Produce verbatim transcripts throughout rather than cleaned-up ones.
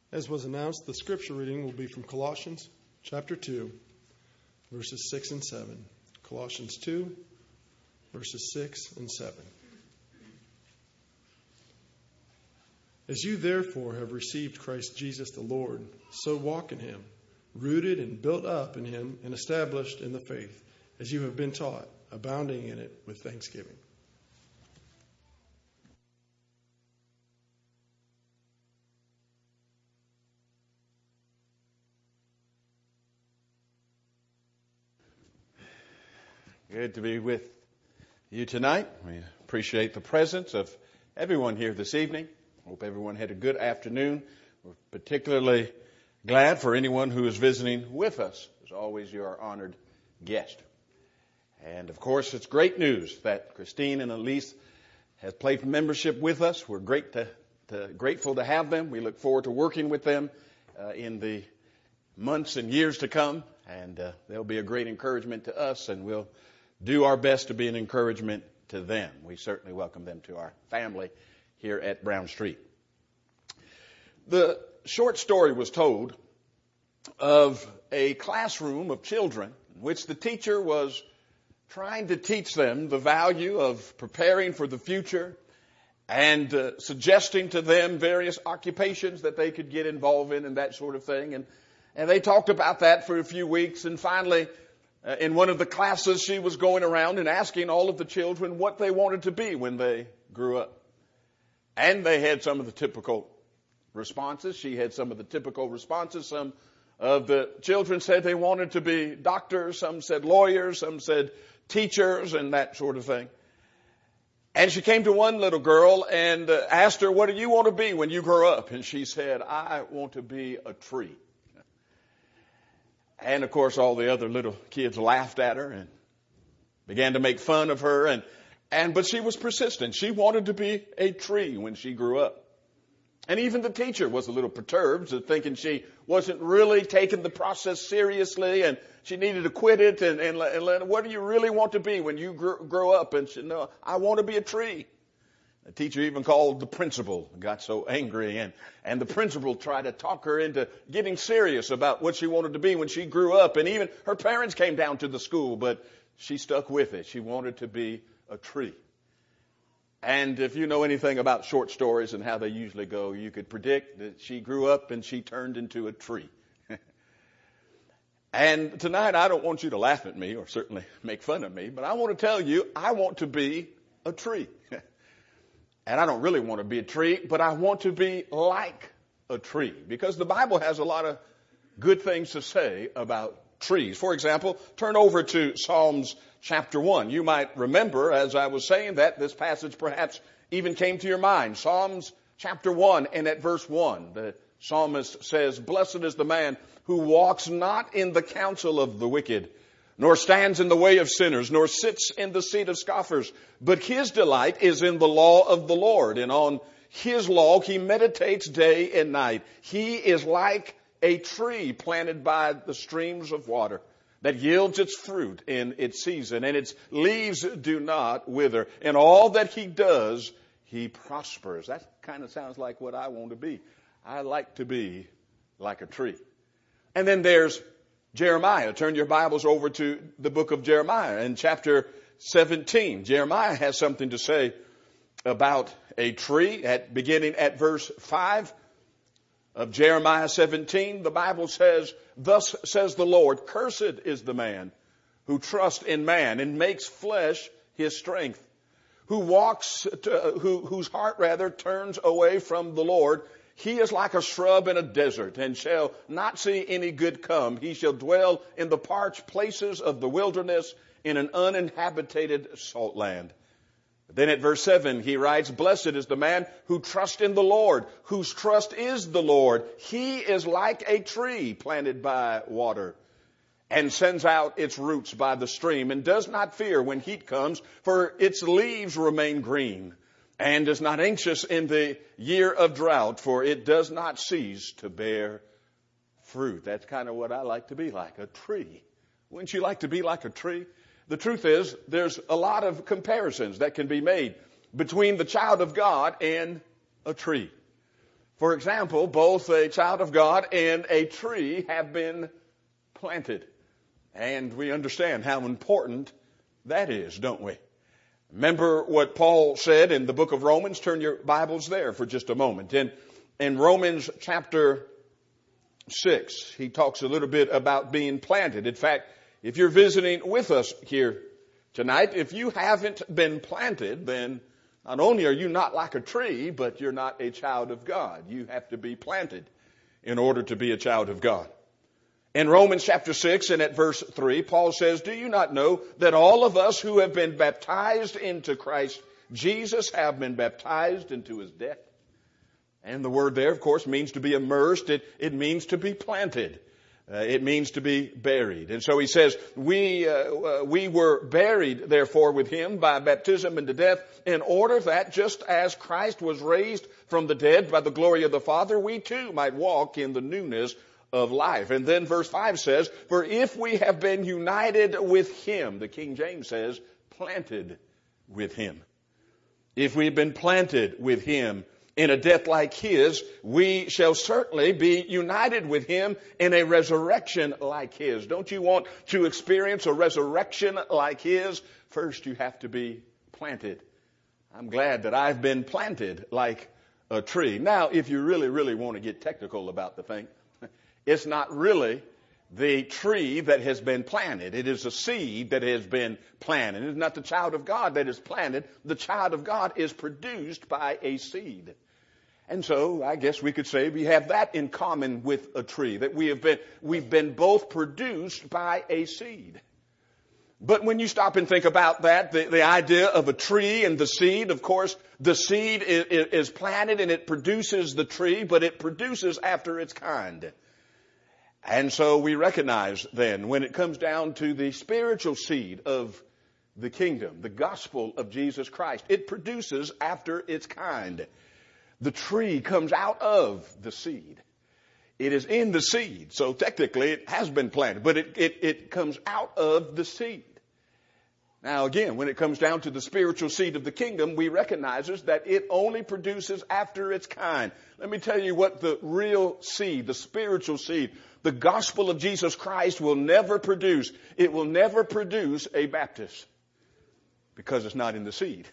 As was announced, the scripture reading will be from Colossians chapter two, verses six and seven. Colossians two, verses six and seven. As you therefore have received Christ Jesus the Lord, so walk in him, rooted and built up in him and established in the faith, as you have been taught, abounding in it with thanksgiving. Good to be with you tonight. We appreciate the presence of everyone here this evening. Hope everyone had a good afternoon. We're particularly glad for anyone who is visiting with us. As always, you're our honored guest. And of course, it's great news that Christine and Elise has played membership with us. We're great to, to, grateful to have them. We look forward to working with them uh, in the months and years to come. And uh, they'll be a great encouragement to us, and we'll do our best to be an encouragement to them. We certainly welcome them to our family here at Brown Street. The short story was told of a classroom of children in which the teacher was trying to teach them the value of preparing for the future and uh, suggesting to them various occupations that they could get involved in and that sort of thing. And, and they talked about that for a few weeks, and finally, Uh, in one of the classes, she was going around and asking all of the children what they wanted to be when they grew up. And they had some of the typical responses. She had some of the typical responses. Some of the children said they wanted to be doctors. Some said lawyers. Some said teachers and that sort of thing. And she came to one little girl and uh, asked her, "What do you want to be when you grow up?" And she said, "I want to be a tree." And, of course, all the other little kids laughed at her and began to make fun of her. And, and but she was persistent. She wanted to be a tree when she grew up. And even the teacher was a little perturbed, thinking she wasn't really taking the process seriously and she needed to quit it. And, and, and what do you really want to be when you grow, grow up? And she said, "No, I want to be a tree." The teacher even called the principal, got so angry, and, and the principal tried to talk her into getting serious about what she wanted to be when she grew up. And even her parents came down to the school, but she stuck with it. She wanted to be a tree. And if you know anything about short stories and how they usually go, you could predict that she grew up and she turned into a tree. And tonight, I don't want you to laugh at me or certainly make fun of me, but I want to tell you, I want to be a tree. And I don't really want to be a tree, but I want to be like a tree, because the Bible has a lot of good things to say about trees. For example, turn over to Psalms chapter one. You might remember, as I was saying that, this passage perhaps even came to your mind. Psalms chapter one, and at verse one, the psalmist says, "Blessed is the man who walks not in the counsel of the wicked, nor stands in the way of sinners, nor sits in the seat of scoffers. But his delight is in the law of the Lord, and on his law he meditates day and night. He is like a tree planted by the streams of water, that yields its fruit in its season, and its leaves do not wither. In all that he does, he prospers." That kind of sounds like what I want to be. I like to be like a tree. And then there's Jeremiah. Turn your Bibles over to the book of Jeremiah in chapter seventeen. Jeremiah has something to say about a tree. At beginning at verse five of Jeremiah seventeen, the Bible says, "Thus says the Lord, cursed is the man who trusts in man and makes flesh his strength, who walks, to, who, whose heart rather turns away from the Lord. He is like a shrub in a desert, and shall not see any good come. He shall dwell in the parched places of the wilderness, in an uninhabited salt land." Then at verse seven, he writes, "Blessed is the man who trusts in the Lord, whose trust is the Lord. He is like a tree planted by water, and sends out its roots by the stream, and does not fear when heat comes, for its leaves remain green, and is not anxious in the year of drought, for it does not cease to bear fruit." That's kind of what I like to be like, a tree. Wouldn't you like to be like a tree? The truth is, there's a lot of comparisons that can be made between the child of God and a tree. For example, both a child of God and a tree have been planted. And we understand how important that is, don't we? Remember what Paul said in the book of Romans? Turn your Bibles there for just a moment. In, in Romans chapter six, he talks a little bit about being planted. In fact, if you're visiting with us here tonight, if you haven't been planted, then not only are you not like a tree, but you're not a child of God. You have to be planted in order to be a child of God. In Romans chapter six and at verse three, Paul says, do you not know that all of us who have been baptized into Christ Jesus have been baptized into his death? And the word there, of course, means to be immersed. It, it means to be planted. Uh, it means to be buried. And so he says, we, uh, uh, we were buried, therefore, with him by baptism into death, in order that just as Christ was raised from the dead by the glory of the Father, we too might walk in the newness of life. And then verse five says, for if we have been united with him, the King James says, planted with him. If we've been planted with him in a death like his, we shall certainly be united with him in a resurrection like his. Don't you want to experience a resurrection like his? First, you have to be planted. I'm glad that I've been planted like a tree. Now, if you really, really want to get technical about the thing, it's not really the tree that has been planted. It is a seed that has been planted. It is not the child of God that is planted. The child of God is produced by a seed. And so I guess we could say we have that in common with a tree, that we have been, we've been both produced by a seed. But when you stop and think about that, the, the idea of a tree and the seed, of course, the seed is, is planted and it produces the tree, but it produces after its kind. And so we recognize then, when it comes down to the spiritual seed of the kingdom, the gospel of Jesus Christ, it produces after its kind. The tree comes out of the seed. It is in the seed. So technically it has been planted, but it, it, it comes out of the seed. Now again, when it comes down to the spiritual seed of the kingdom, we recognize that it only produces after its kind. Let me tell you what the real seed, the spiritual seed, the gospel of Jesus Christ will never produce. It will never produce a Baptist because it's not in the seed.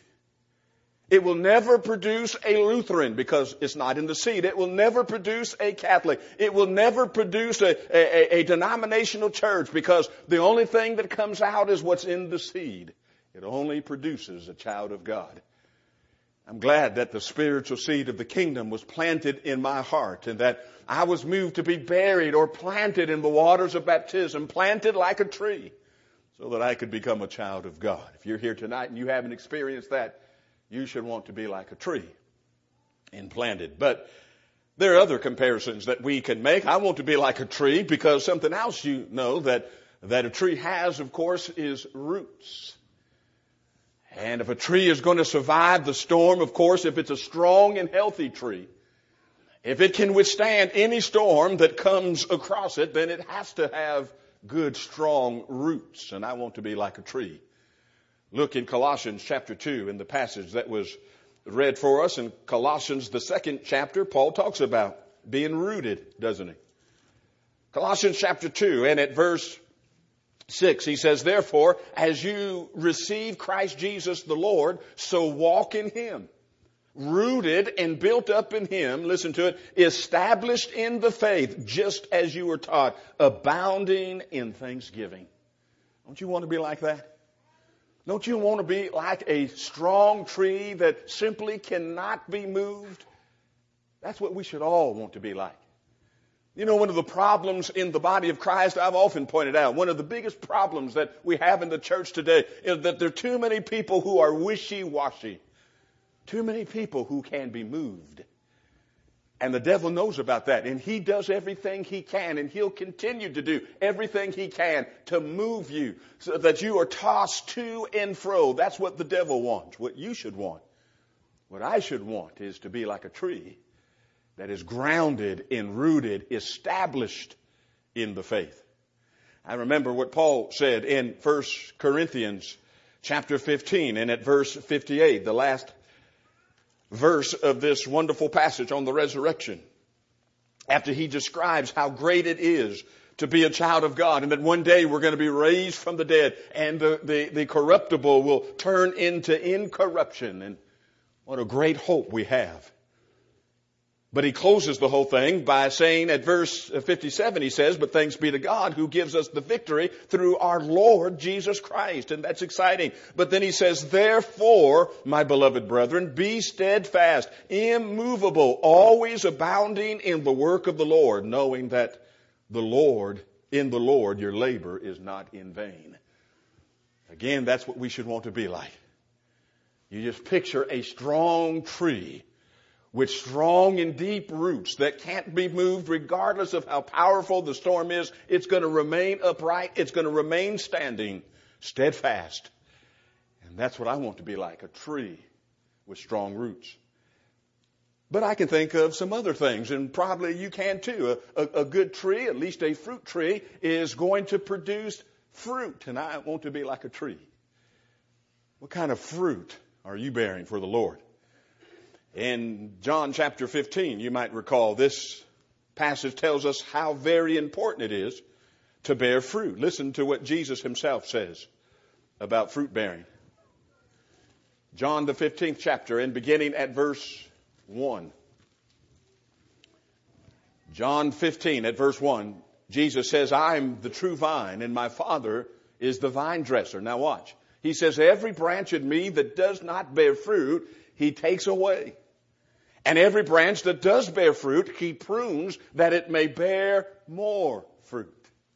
It will never produce a Lutheran because it's not in the seed. It will never produce a Catholic. It will never produce a, a, a denominational church because the only thing that comes out is what's in the seed. It only produces a child of God. I'm glad that the spiritual seed of the kingdom was planted in my heart and that I was moved to be buried or planted in the waters of baptism, planted like a tree so that I could become a child of God. If you're here tonight and you haven't experienced that, you should want to be like a tree and planted. But there are other comparisons that we can make. I want to be like a tree because something else you know that, that a tree has, of course, is roots. And if a tree is going to survive the storm, of course, if it's a strong and healthy tree, if it can withstand any storm that comes across it, then it has to have good, strong roots. And I want to be like a tree. Look in Colossians chapter two in the passage that was read for us. In Colossians, the second chapter, Paul talks about being rooted, doesn't he? Colossians chapter two and at verse six, he says, therefore, as you receive Christ Jesus the Lord, so walk in him. Rooted and built up in him, listen to it, established in the faith, just as you were taught, abounding in thanksgiving. Don't you want to be like that? Don't you want to be like a strong tree that simply cannot be moved? That's what we should all want to be like. You know, one of the problems in the body of Christ, I've often pointed out, one of the biggest problems that we have in the church today is that there are too many people who are wishy-washy. Too many people who can be moved. And the devil knows about that. And he does everything he can. And he'll continue to do everything he can to move you so that you are tossed to and fro. That's what the devil wants. What you should want. What I should want is to be like a tree that is grounded and rooted, established in the faith. I remember what Paul said in First Corinthians chapter fifteen and at verse fifty-eight, the last verse of this wonderful passage on the resurrection, after he describes how great it is to be a child of God, and that one day we're going to be raised from the dead, and the, the, the corruptible will turn into incorruption. And what a great hope we have. But he closes the whole thing by saying at verse fifty-seven, he says, "But thanks be to God who gives us the victory through our Lord Jesus Christ." And that's exciting. But then he says, "Therefore, my beloved brethren, be steadfast, immovable, always abounding in the work of the Lord, knowing that the Lord, in the Lord, your labor is not in vain." Again, that's what we should want to be like. You just picture a strong tree with strong and deep roots that can't be moved regardless of how powerful the storm is. It's going to remain upright. It's going to remain standing, steadfast. And that's what I want to be like, a tree with strong roots. But I can think of some other things, and probably you can too. A, a, a good tree, at least a fruit tree, is going to produce fruit. And I want to be like a tree. What kind of fruit are you bearing for the Lord? In John chapter fifteen, you might recall, this passage tells us how very important it is to bear fruit. Listen to what Jesus himself says about fruit bearing. John the fifteenth chapter, and beginning at verse one. John fifteen at verse one, Jesus says, "I am the true vine, and my Father is the vine dresser." Now watch. He says, "Every branch in me that does not bear fruit, he takes away. And every branch that does bear fruit, he prunes that it may bear more fruit."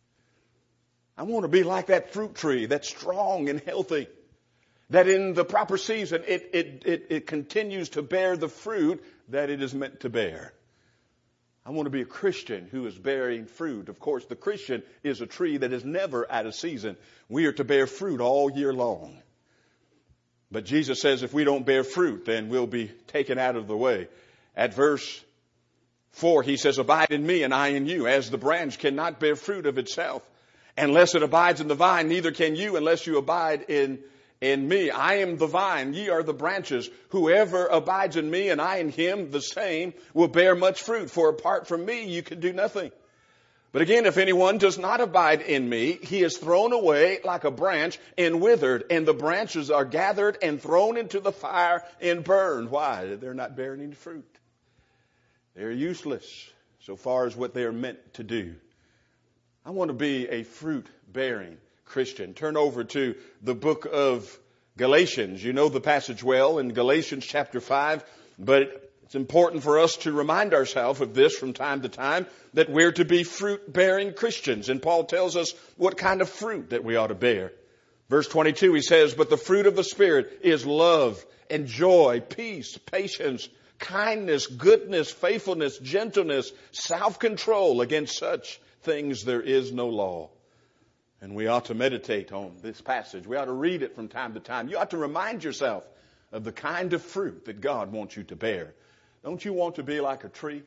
I want to be like that fruit tree that's strong and healthy, that in the proper season it, it, it, it continues to bear the fruit that it is meant to bear. I want to be a Christian who is bearing fruit. Of course, the Christian is a tree that is never out of season. We are to bear fruit all year long. But Jesus says if we don't bear fruit, then we'll be taken out of the way. At verse four, he says, "Abide in me and I in you, as the branch cannot bear fruit of itself unless it abides in the vine, neither can you unless you abide in, in me. I am the vine, ye are the branches. Whoever abides in me and I in him, the same will bear much fruit. For apart from me, you can do nothing. But again, if anyone does not abide in me, he is thrown away like a branch and withered, and the branches are gathered and thrown into the fire and burned." Why? They're not bearing any fruit. They're useless so far as what they are meant to do. I want to be a fruit-bearing Christian. Turn over to the book of Galatians. You know the passage well in Galatians chapter five, but it's important for us to remind ourselves of this from time to time, that we're to be fruit-bearing Christians. And Paul tells us what kind of fruit that we ought to bear. Verse twenty-two, he says, "But the fruit of the Spirit is love and joy, peace, patience, kindness, goodness, faithfulness, gentleness, self-control. Against such things there is no law." And we ought to meditate on this passage. We ought to read it from time to time. You ought to remind yourself of the kind of fruit that God wants you to bear. Don't you want to be like a tree,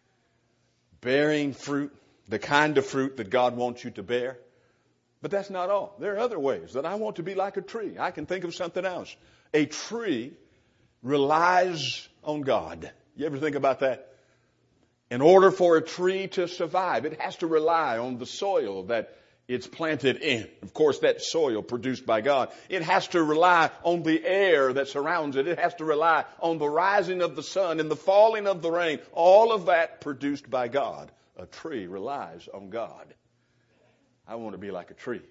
bearing fruit, the kind of fruit that God wants you to bear? But that's not all. There are other ways that I want to be like a tree. I can think of something else. A tree relies on God. You ever think about that? In order for a tree to survive, it has to rely on the soil that it's planted in. Of course, that soil produced by God. It has to rely on the air that surrounds it. It has to rely on the rising of the sun and the falling of the rain. All of that produced by God. A tree relies on God. I want to be like a tree.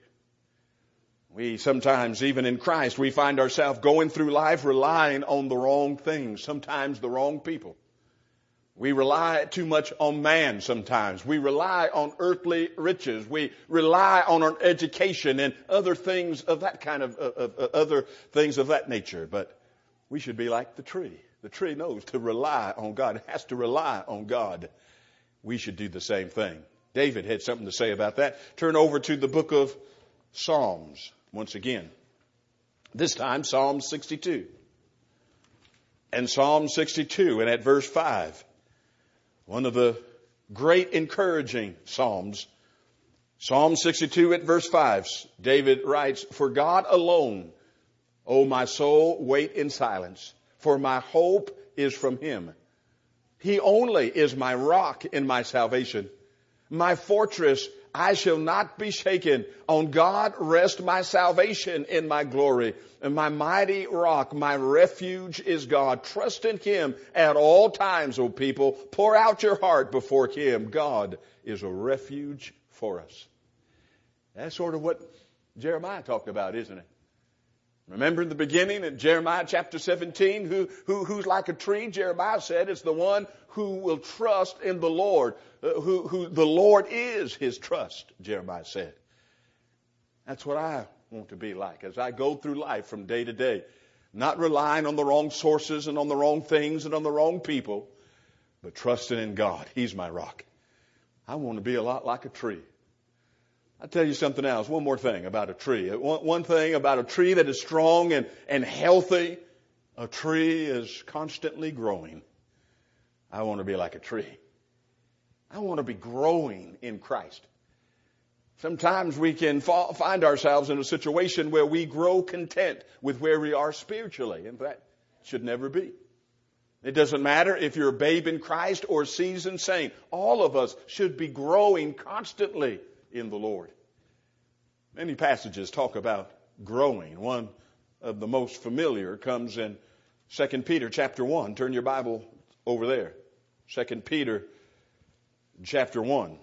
We sometimes, even in Christ, we find ourselves going through life relying on the wrong things, sometimes the wrong people. We rely too much on man sometimes. We rely on earthly riches. We rely on our education and other things of that kind of, of, of other things of that nature. But we should be like the tree. The tree knows to rely on God. It has to rely on God. We should do the same thing. David had something to say about that. Turn over to the book of Psalms once again. This time, Psalm sixty-two. And Psalm sixty-two, and at verse five. One of the great encouraging Psalms. Psalm sixty-two at verse five. David writes, "For God alone, O my soul, wait in silence. For my hope is from Him. He only is my rock in my salvation. My fortress, I shall not be shaken. On God rest my salvation in my glory. And my mighty rock, my refuge is God. Trust in Him at all times, O people. Pour out your heart before Him. God is a refuge for us. That's sort of what Jeremiah talked about, isn't it? Remember in the beginning in Jeremiah chapter seventeen, who, who, who's like a tree? Jeremiah said it's the one who will trust in the Lord, uh, who, who the Lord is his trust, Jeremiah said. That's what I want to be like as I go through life from day to day, not relying on the wrong sources and on the wrong things and on the wrong people, but trusting in God. He's my rock. I want to be a lot like a tree. I'll tell you something else, one more thing about a tree. One, one thing about a tree that is strong and, and healthy, a tree is constantly growing. I want to be like a tree. I want to be growing in Christ. Sometimes we can fa- find ourselves in a situation where we grow content with where we are spiritually. In fact, it should never be. It doesn't matter if you're a babe in Christ or a seasoned saint. All of us should be growing constantly in the Lord. Many passages talk about growing. One of the most familiar comes in Second Peter chapter one. Turn your Bible over there. Second Peter chapter one.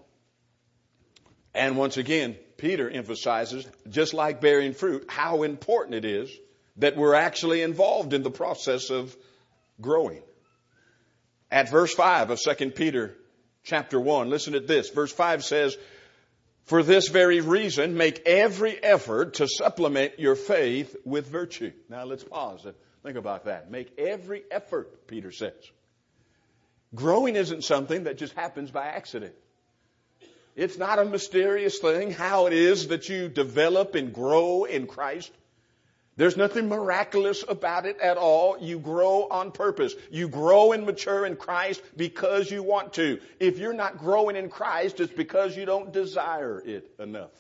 And once again, Peter emphasizes, just like bearing fruit, how important it is that we're actually involved in the process of growing. At verse five of Second Peter chapter one, listen to this. Verse five says, for this very reason, make every effort to supplement your faith with virtue. Now let's pause and think about that. Make every effort, Peter says. Growing isn't something that just happens by accident. It's not a mysterious thing, how it is that you develop and grow in Christ. There's nothing miraculous about it at all. You grow on purpose. You grow and mature in Christ because you want to. If you're not growing in Christ, it's because you don't desire it enough.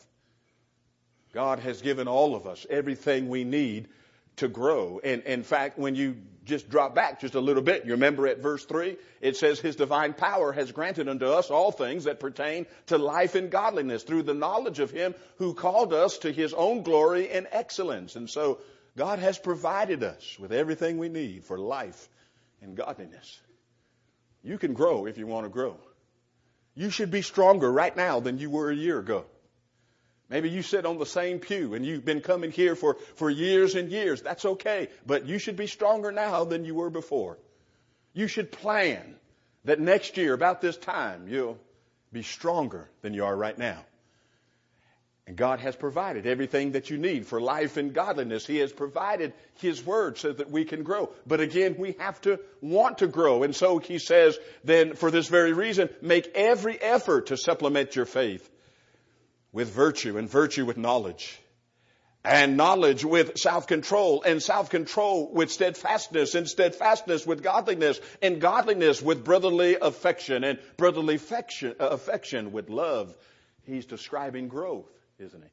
God has given all of us everything we need to grow. And in fact, when you just drop back just a little bit, you remember at verse three, it says His divine power has granted unto us all things that pertain to life and godliness through the knowledge of Him who called us to His own glory and excellence. And so God has provided us with everything we need for life and godliness. You can grow if you want to grow. You should be stronger right now than you were a year ago. Maybe you sit on the same pew and you've been coming here for, for years and years. That's okay. But you should be stronger now than you were before. You should plan that next year, about this time, you'll be stronger than you are right now. And God has provided everything that you need for life and godliness. He has provided His Word so that we can grow. But again, we have to want to grow. And so He says, then for this very reason, make every effort to supplement your faith with virtue, and virtue with knowledge, and knowledge with self-control, and self-control with steadfastness, and steadfastness with godliness, and godliness with brotherly affection, and brotherly affection, uh, affection with love. He's describing growth, isn't he?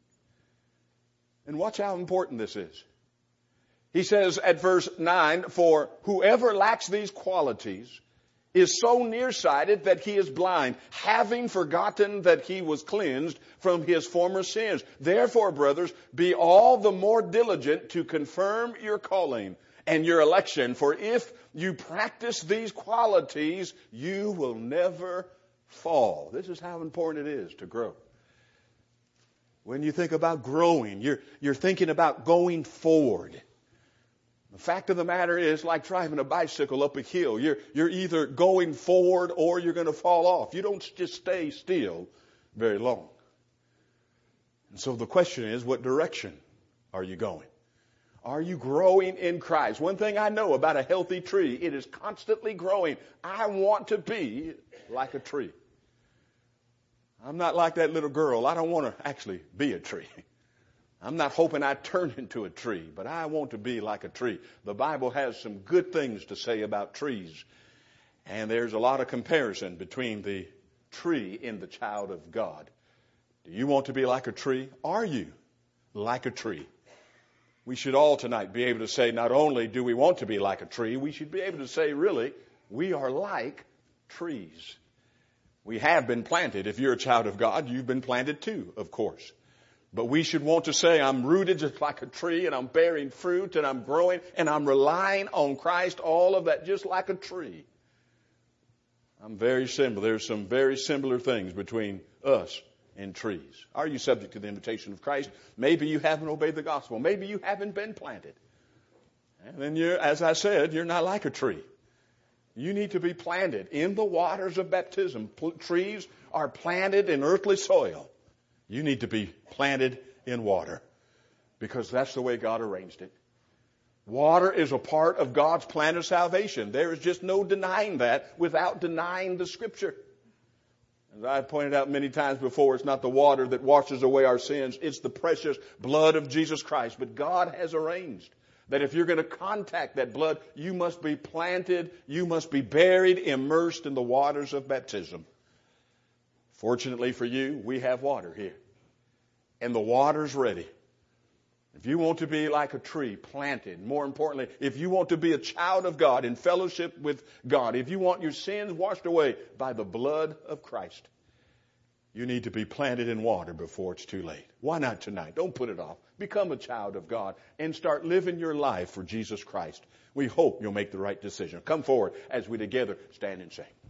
And watch how important this is. He says at verse nine, for whoever lacks these qualities is so nearsighted that he is blind, having forgotten that he was cleansed from his former sins. Therefore, brothers, be all the more diligent to confirm your calling and your election. For if you practice these qualities, you will never fall. This is how important it is to grow. When you think about growing, you're, you're thinking about going forward. The fact of the matter is, like driving a bicycle up a hill, you're, you're either going forward or you're going to fall off. You don't just stay still very long. And so the question is, what direction are you going? Are you growing in Christ? One thing I know about a healthy tree, it is constantly growing. I want to be like a tree. I'm not like that little girl. I don't want to actually be a tree. I'm not hoping I turn into a tree, but I want to be like a tree. The Bible has some good things to say about trees. And there's a lot of comparison between the tree and the child of God. Do you want to be like a tree? Are you like a tree? We should all tonight be able to say, not only do we want to be like a tree, we should be able to say, really, we are like trees. We have been planted. If you're a child of God, you've been planted too, of course. But we should want to say, I'm rooted just like a tree, and I'm bearing fruit, and I'm growing, and I'm relying on Christ, all of that, just like a tree. I'm very similar. There's some very similar things between us and trees. Are you subject to the invitation of Christ? Maybe you haven't obeyed the gospel. Maybe you haven't been planted. And then you're, as I said, you're not like a tree. You need to be planted in the waters of baptism. P- trees are planted in earthly soil. You need to be planted in water because that's the way God arranged it. Water is a part of God's plan of salvation. There is just no denying that without denying the Scripture. As I've pointed out many times before, it's not the water that washes away our sins. It's the precious blood of Jesus Christ. But God has arranged that if you're going to contact that blood, you must be planted, you must be buried, immersed in the waters of baptism. Fortunately for you, we have water here. And the water's ready. If you want to be like a tree planted, more importantly, if you want to be a child of God in fellowship with God, if you want your sins washed away by the blood of Christ, you need to be planted in water before it's too late. Why not tonight? Don't put it off. Become a child of God and start living your life for Jesus Christ. We hope you'll make the right decision. Come forward as we together stand and sing.